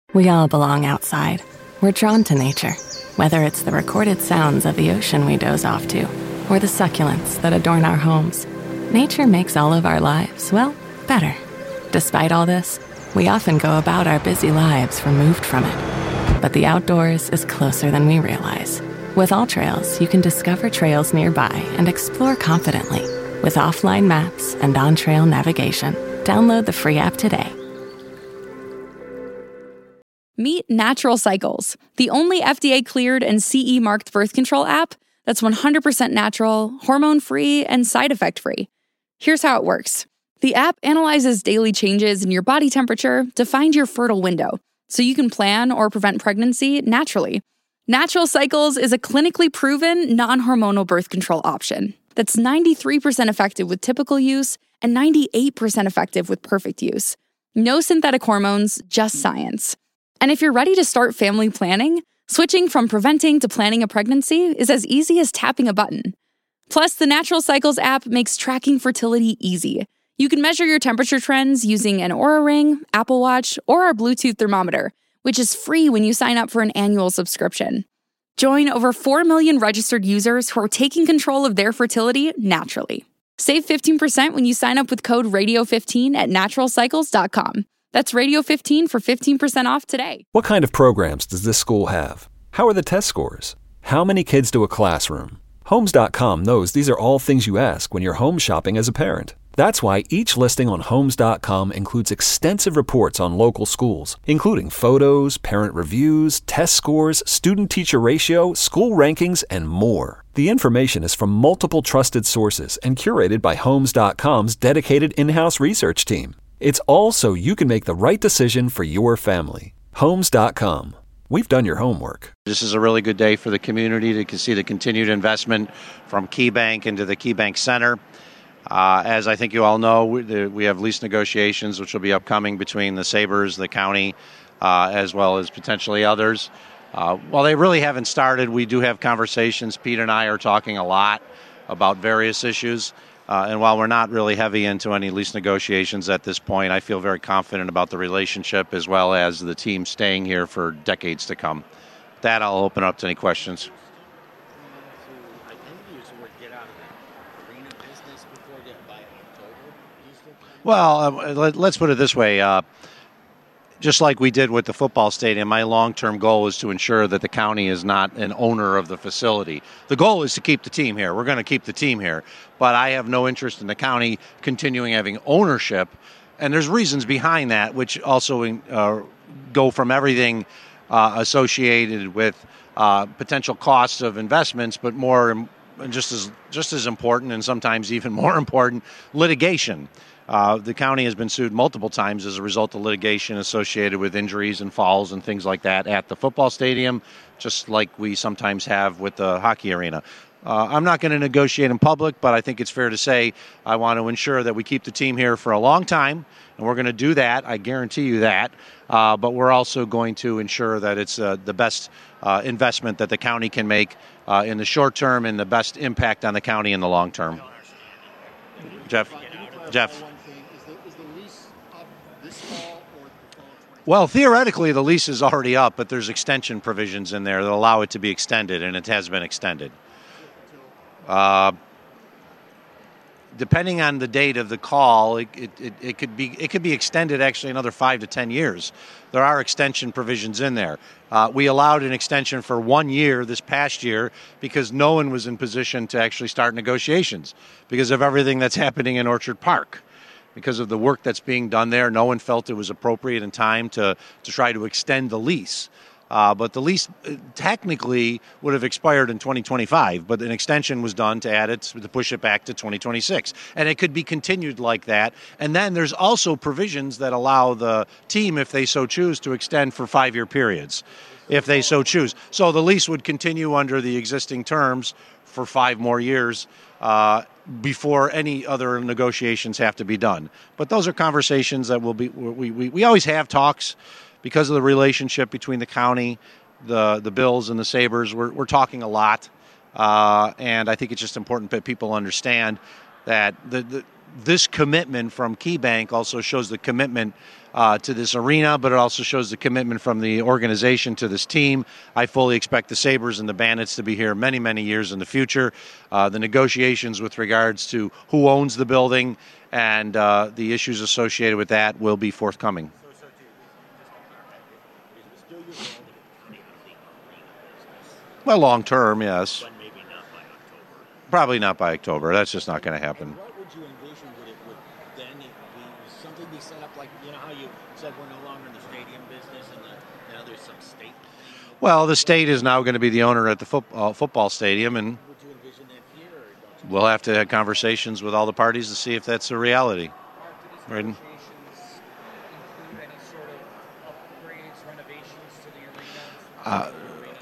We all belong outside. We're drawn to nature, whether it's the recorded sounds of the ocean we doze off to, or the succulents that adorn our homes. Nature makes all of our lives, well, better. Despite all this, we often go about our busy lives removed from it. But the outdoors is closer than we realize. With AllTrails, you can discover trails nearby and explore confidently. With offline maps and on-trail navigation, download the free app today. Meet Natural Cycles, the only FDA-cleared and CE-marked birth control app that's 100% natural, hormone-free, and side effect-free. Here's how it works. The app analyzes daily changes in your body temperature to find your fertile window, so you can plan or prevent pregnancy naturally. Natural Cycles is a clinically proven, non-hormonal birth control option that's 93% effective with typical use and 98% effective with perfect use. No synthetic hormones, just science. And if you're ready to start family planning, switching from preventing to planning a pregnancy is as easy as tapping a button. Plus, the Natural Cycles app makes tracking fertility easy. You can measure your temperature trends using an Oura Ring, Apple Watch, or our Bluetooth thermometer, which is free when you sign up for an annual subscription. Join over 4 million registered users who are taking control of their fertility naturally. Save 15% when you sign up with code RADIO15 at naturalcycles.com. That's Radio15 for 15% off today. What kind of programs does this school have? How are the test scores? How many kids do a classroom? Homes.com knows these are all things you ask when you're home shopping as a parent. That's why each listing on Homes.com includes extensive reports on local schools, including photos, parent reviews, test scores, student-teacher ratio, school rankings, and more. The information is from multiple trusted sources and curated by Homes.com's dedicated in-house research team. It's all so you can make the right decision for your family. Homes.com. We've done your homework. This is a really good day for the community to see the continued investment from KeyBank into the KeyBank Center. As I think you all know, we have lease negotiations, which will be upcoming between the Sabres, the county, as well as potentially others. While they really haven't started, we do have conversations. Pete and I are talking a lot about various issues. And while we're not really heavy into any lease negotiations at this point, I feel very confident about the relationship as well as the team staying here for decades to come. With that, I'll open up to any questions. Well, let's put it this way. Just like we did with the football stadium, my long-term goal is to ensure that the county is not an owner of the facility. The goal is to keep the team here. We're going to keep the team here. But I have no interest in the county continuing having ownership. And there's reasons behind that, which also go from everything associated with potential costs of investments, but more just as important and sometimes even more important, litigation. The county has been sued multiple times as a result of litigation associated with injuries and falls and things like that at the football stadium, just like we sometimes have with the hockey arena. I'm not going to negotiate in public, but I think it's fair to say I want to ensure that we keep the team here for a long time, and we're going to do that. I guarantee you that. But we're also going to ensure that it's the best investment that the county can make in the short term and the best impact on the county in the long term. Jeff. Well, theoretically, the lease is already up, but there's extension provisions in there that allow it to be extended, and it has been extended. Depending on the date of the call, it could be extended actually another 5 to 10 years. There are extension provisions in there. We allowed an extension for 1 year this past year because no one was in position to actually start negotiations because of everything that's happening in Orchard Park. Because of the work that's being done there, no one felt it was appropriate in time to try to extend the lease. But the lease technically would have expired in 2025, but an extension was done to add it, to push it back to 2026. And it could be continued like that. And then there's also provisions that allow the team, if they so choose, to extend for 5-year periods, if they so choose. So the lease would continue under the existing terms for 5 more years before any other negotiations have to be done. But those are conversations that will be, we always have talks because of the relationship between the county, the Bills, and the Sabres. We're talking a lot, and I think it's just important that people understand that this commitment from KeyBank also shows the commitment to this arena, but it also shows the commitment from the organization to this team. I fully expect the Sabres and the Bandits to be here many, many years in the future. The negotiations with regards to who owns the building and the issues associated with that will be forthcoming. Well, long term, yes. But maybe not by October. Probably not by October. That's just not going to happen. And what would you envision? Would then be something be set up like, you know how you said we're no longer in the stadium business and now there's some state? Well, the state is now going to be the owner at the football stadium, and Would you envision that here? Or don't you? we'll have to have conversations with all the parties to see if that's a reality. Mark, do Right. these negotiations include any sort of upgrades, renovations to the arena?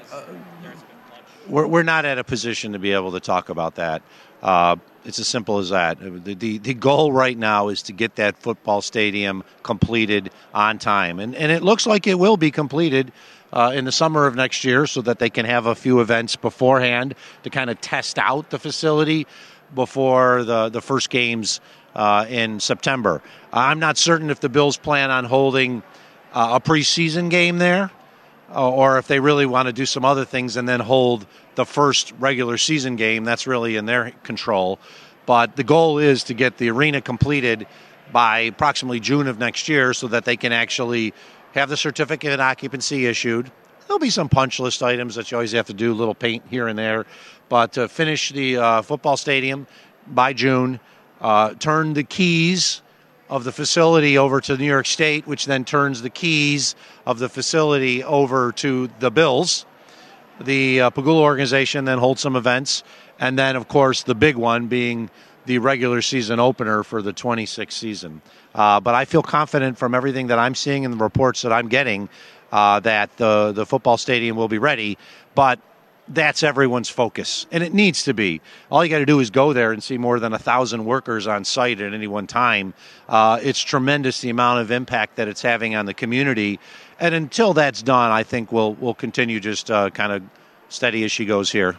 We're not at a position to be able to talk about that. It's as simple as that. The goal right now is to get that football stadium completed on time. And it looks like it will be completed in the summer of next year so that they can have a few events beforehand to kind of test out the facility before the first games in September. I'm not certain if the Bills plan on holding a preseason game there, or if they really want to do some other things and then hold the first regular season game. That's really in their control. But the goal is to get the arena completed by approximately June of next year so that they can actually have the certificate of occupancy issued. There'll be some punch list items that you always have to do, a little paint here and there. But to finish the football stadium by June, turn the keys of the facility over to New York State, which then turns the keys of the facility over to the Bills. The Pegula organization then holds some events, and then, of course, the big one being the regular season opener for the 26th season. But I feel confident from everything that I'm seeing and the reports that I'm getting that the football stadium will be ready, but that's everyone's focus, and it needs to be. All you got to do is go there and see more than 1,000 workers on site at any one time. It's tremendous the amount of impact that it's having on the community, and until that's done, I think we'll continue just kind of steady as she goes here.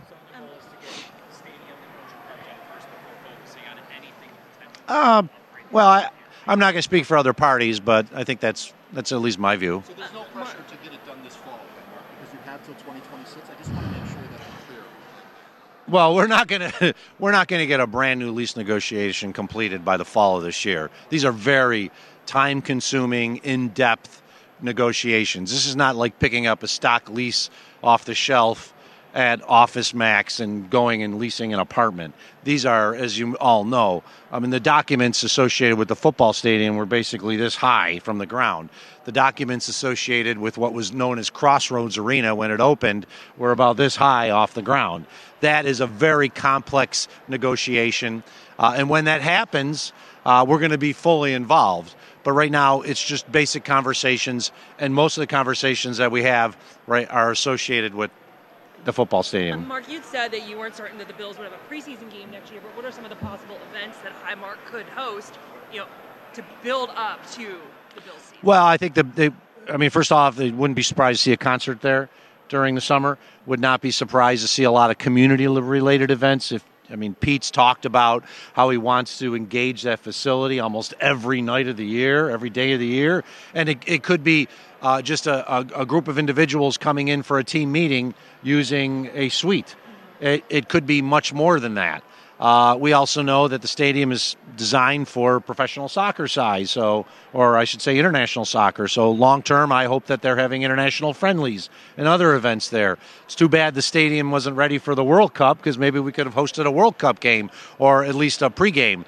Well, I'm not going to speak for other parties, but I think that's at least my view. So there's no pressure to get it done this fall, Mark, because you have till 2026. I just want to make sure that I'm clear. Well, we're not going to get a brand new lease negotiation completed by the fall of this year. These are very time-consuming, in-depth negotiations. This is not like picking up a stock lease off the shelf at Office Max and going and leasing an apartment. These are, as you all know, the documents associated with the football stadium were basically this high from the ground. The documents associated with what was known as Crossroads Arena when it opened were about this high off the ground. That is a very complex negotiation. And when that happens, we're going to be fully involved. But right now, it's just basic conversations, and most of the conversations that we have are associated with the football stadium. Mark, you'd said that you weren't certain that the Bills would have a preseason game next year, but what are some of the possible events that Highmark could host, to build up to the Bills season? Well, I think first off, they wouldn't be surprised to see a concert there during the summer. Would not be surprised to see a lot of community-related events. Pete's talked about how he wants to engage that facility almost every night of the year, every day of the year. And it could be just a group of individuals coming in for a team meeting using a suite. It could be much more than that. We also know that the stadium is designed for professional soccer size, or I should say international soccer. So long term, I hope that they're having international friendlies and other events there. It's too bad the stadium wasn't ready for the World Cup, because maybe we could have hosted a World Cup game or at least a pregame.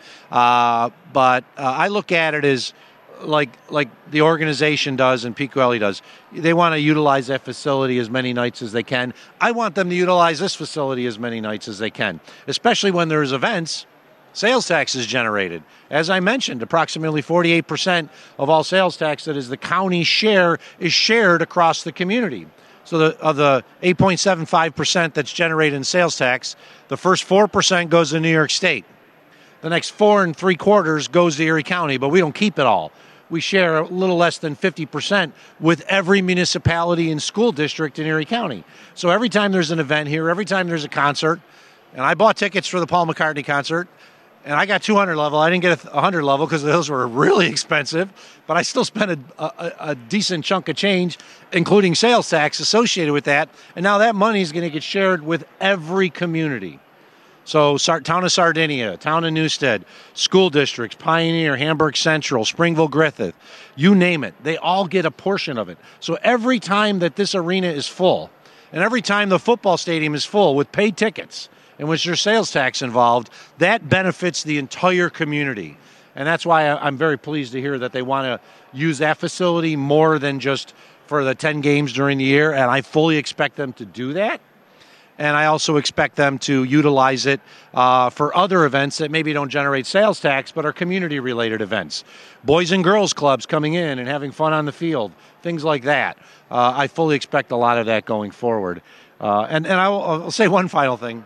But I look at it as like the organization does and Pete Coelho does. They want to utilize that facility as many nights as they can. I want them to utilize this facility as many nights as they can, especially when there's events. Sales tax is generated. As I mentioned, approximately 48% of all sales tax that is the county share is shared across the community. So of the 8.75% that's generated in sales tax, the first 4% goes to New York State. The next 4 3/4 goes to Erie County, but we don't keep it all. We share a little less than 50% with every municipality and school district in Erie County. So every time there's an event here, every time there's a concert, and I bought tickets for the Paul McCartney concert, And I got 200 level. I didn't get 100 level because those were really expensive, but I still spent a decent chunk of change, including sales tax associated with that. And now that money is going to get shared with every community. So town of Sardinia, town of Newstead, school districts, Pioneer, Hamburg Central, Springville Griffith, you name it. They all get a portion of it. So every time that this arena is full, and every time the football stadium is full with paid tickets, in which there's sales tax involved, that benefits the entire community. And that's why I'm very pleased to hear that they want to use that facility more than just for the 10 games during the year, and I fully expect them to do that. And I also expect them to utilize it for other events that maybe don't generate sales tax but are community-related events. Boys and girls clubs coming in and having fun on the field, things like that. I fully expect a lot of that going forward. And I'll say one final thing.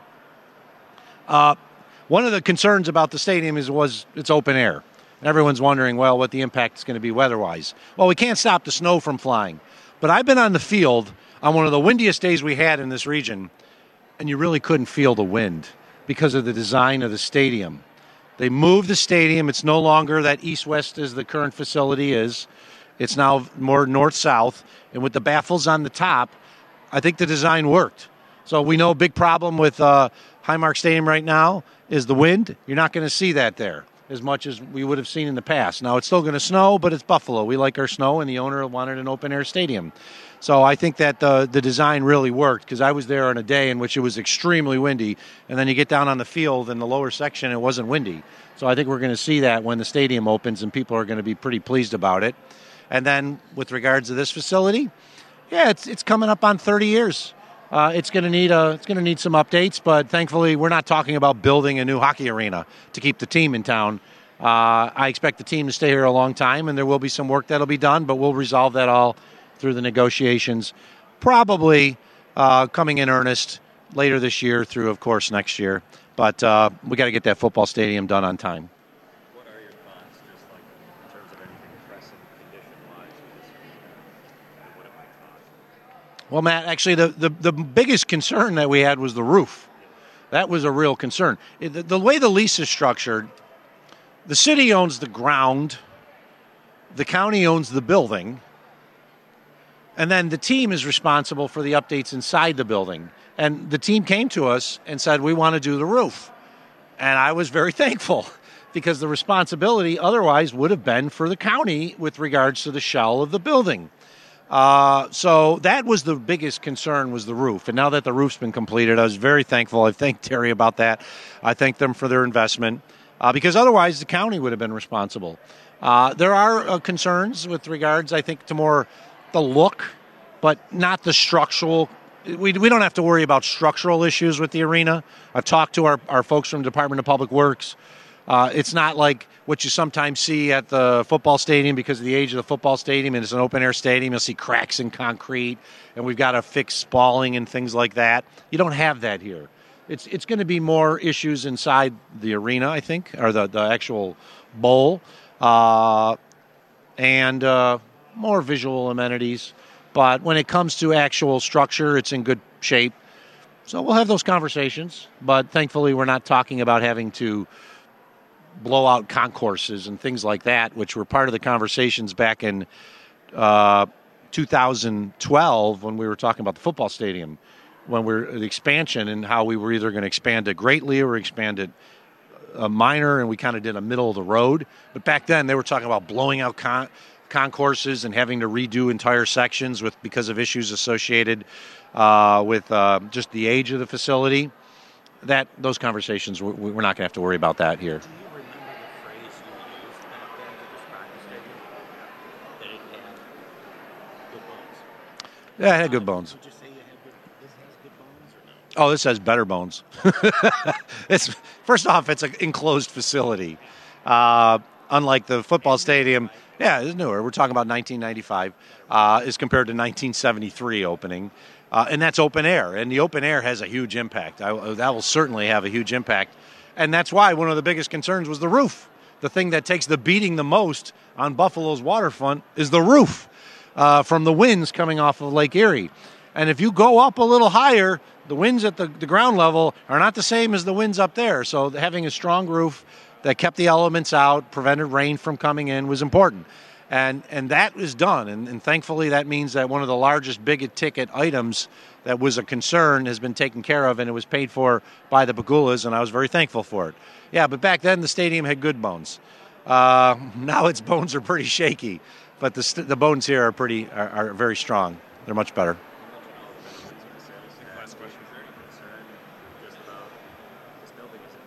One of the concerns about the stadium was it's open air. And everyone's wondering, well, what the impact is going to be weather-wise. Well, we can't stop the snow from flying. But I've been on the field on one of the windiest days we had in this region, and you really couldn't feel the wind because of the design of the stadium. They moved the stadium. It's no longer that east-west as the current facility is. It's now more north-south. And with the baffles on the top, I think the design worked. So we know a big problem with Highmark Stadium right now is the wind. You're not going to see that there as much as we would have seen in the past. Now, it's still going to snow, but it's Buffalo. We like our snow, and the owner wanted an open-air stadium. So I think that the design really worked because I was there on a day in which it was extremely windy, and then you get down on the field in the lower section, it wasn't windy. So I think we're going to see that when the stadium opens, and people are going to be pretty pleased about it. And then with regards to this facility, yeah, it's coming up on 30 years. It's going to need some updates, but thankfully we're not talking about building a new hockey arena to keep the team in town. I expect the team to stay here a long time, and there will be some work that'll be done, but we'll resolve that all through the negotiations, probably coming in earnest later this year through, of course, next year. But we got to get that football stadium done on time. What are your thoughts, just like in terms of anything pressing condition-wise? What it might cost? Well, Matt, actually, the biggest concern that we had was the roof. That was a real concern. The way the lease is structured, the city owns the ground, the county owns the building, and then the team is responsible for the updates inside the building. And the team came to us and said, we want to do the roof. And I was very thankful because the responsibility otherwise would have been for the county with regards to the shell of the building. So that was the biggest concern, was the roof. And now that the roof's been completed, I was very thankful. I thanked Terry about that. I thanked them for their investment because otherwise the county would have been responsible. There are concerns with regards, I think, to more the look, but not the structural. We don't have to worry about structural issues with the arena. I've talked to our folks from the Department of Public Works. It's not like what you sometimes see at the football stadium because of the age of the football stadium, and it's an open-air stadium. You'll see cracks in concrete, and we've got to fix spalling and things like that. You don't have that here. It's going to be more issues inside the arena, I think, or the actual bowl, and more visual amenities. But when it comes to actual structure, it's in good shape. So we'll have those conversations. But thankfully, we're not talking about having to blow out concourses and things like that, which were part of the conversations back in 2012 when we were talking about the football stadium, when we're the expansion and how we were either going to expand it greatly or expand it minor, and we kind of did a middle of the road. But back then, they were talking about blowing out concourses and having to redo entire sections because of issues associated with just the age of the facility. Those conversations, we're not going to have to worry about that here. Do you remember the phrase you used back then to describe the stadium? That it had good bones. Yeah, it had good bones. Would you say this has good bones or no? Oh, this has better bones. First off, it's an enclosed facility. Unlike the football stadium, yeah, it's newer. We're talking about 1995 as compared to 1973 opening. And that's open air. And the open air has a huge impact. That will certainly have a huge impact. And that's why one of the biggest concerns was the roof. The thing that takes the beating the most on Buffalo's waterfront is the roof from the winds coming off of Lake Erie. And if you go up a little higher, the winds at the ground level are not the same as the winds up there. So having a strong roof that kept the elements out, prevented rain from coming in, was important. And that is done. And thankfully, that means that one of the largest big-ticket items that was a concern has been taken care of, and it was paid for by the Pegulas, and I was very thankful for it. Yeah, but back then, the stadium had good bones. Now its bones are pretty shaky, but the bones here are very strong. They're much better. Last question, is there any concern just about this building is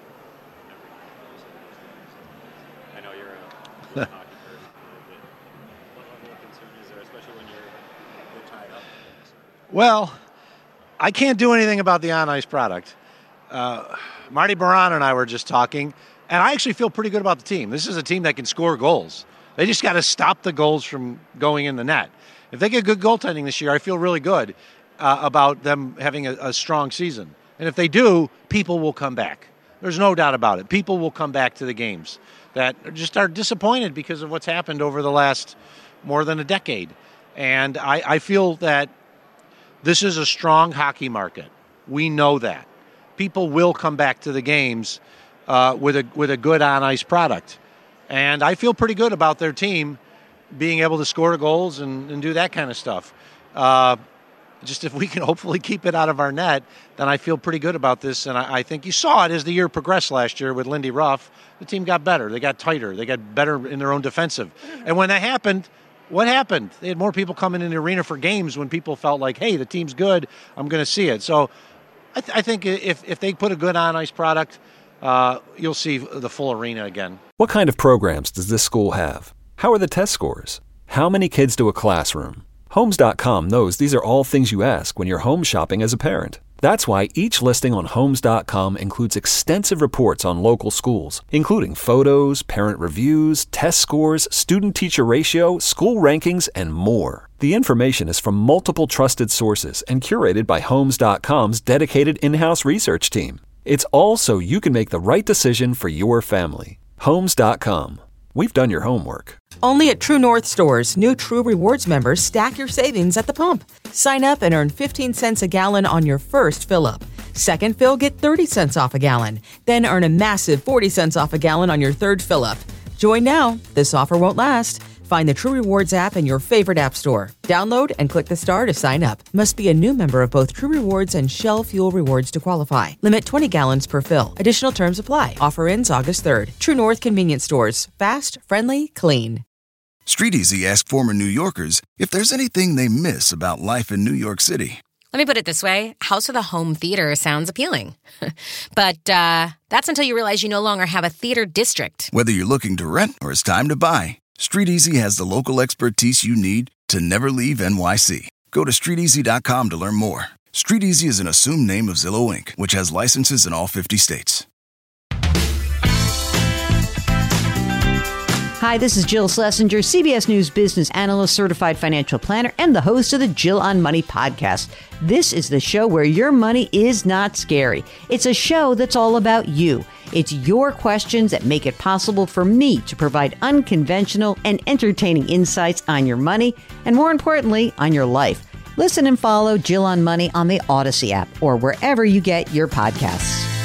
I know you're a hockey person, but what level of concern is there, especially when you're tied up? Well, I can't do anything about the on-ice product. Marty Baron and I were just talking, and I actually feel pretty good about the team. This is a team that can score goals. They just got to stop the goals from going in the net. If they get good goaltending this year, I feel really good about them having a strong season. And if they do, people will come back. There's no doubt about it. People will come back to the games that just are disappointed because of what's happened over the last more than a decade. And I feel that this is a strong hockey market. We know that. People will come back to the games with a good on-ice product. And I feel pretty good about their team being able to score goals and do that kind of stuff. Just if we can hopefully keep it out of our net, then I feel pretty good about this. And I think you saw it as the year progressed last year with Lindy Ruff. The team got better. They got tighter. They got better in their own defensive. And when that happened, what happened? They had more people coming in the arena for games when people felt like, hey, the team's good, I'm going to see it. So I think if they put a good on-ice product, you'll see the full arena again. What kind of programs does this school have? How are the test scores? How many kids do a classroom? Homes.com knows these are all things you ask when you're home shopping as a parent. That's why each listing on Homes.com includes extensive reports on local schools, including photos, parent reviews, test scores, student-teacher ratio, school rankings, and more. The information is from multiple trusted sources and curated by Homes.com's dedicated in-house research team. It's all so you can make the right decision for your family. Homes.com. We've done your homework. Only at True North stores, new True Rewards members stack your savings at the pump. Sign up and earn 15 cents a gallon on your first fill-up. Second fill, get 30 cents off a gallon. Then earn a massive 40 cents off a gallon on your third fill-up. Join now. This offer won't last. Find the True Rewards app in your favorite app store. Download and click the star to sign up. Must be a new member of both True Rewards and Shell Fuel Rewards to qualify. Limit 20 gallons per fill. Additional terms apply. Offer ends August 3rd. True North Convenience Stores. Fast, friendly, clean. StreetEasy asked former New Yorkers if there's anything they miss about life in New York City. Let me put it this way. House with a home theater sounds appealing. But that's until you realize you no longer have a theater district. Whether you're looking to rent or it's time to buy, StreetEasy has the local expertise you need to never leave NYC. Go to StreetEasy.com to learn more. StreetEasy is an assumed name of Zillow Inc., which has licenses in all 50 states. Hi, this is Jill Schlesinger, CBS News business analyst, certified financial planner, and the host of the Jill on Money podcast. This is the show where your money is not scary. It's a show that's all about you. It's your questions that make it possible for me to provide unconventional and entertaining insights on your money, and more importantly, on your life. Listen and follow Jill on Money on the Odyssey app or wherever you get your podcasts.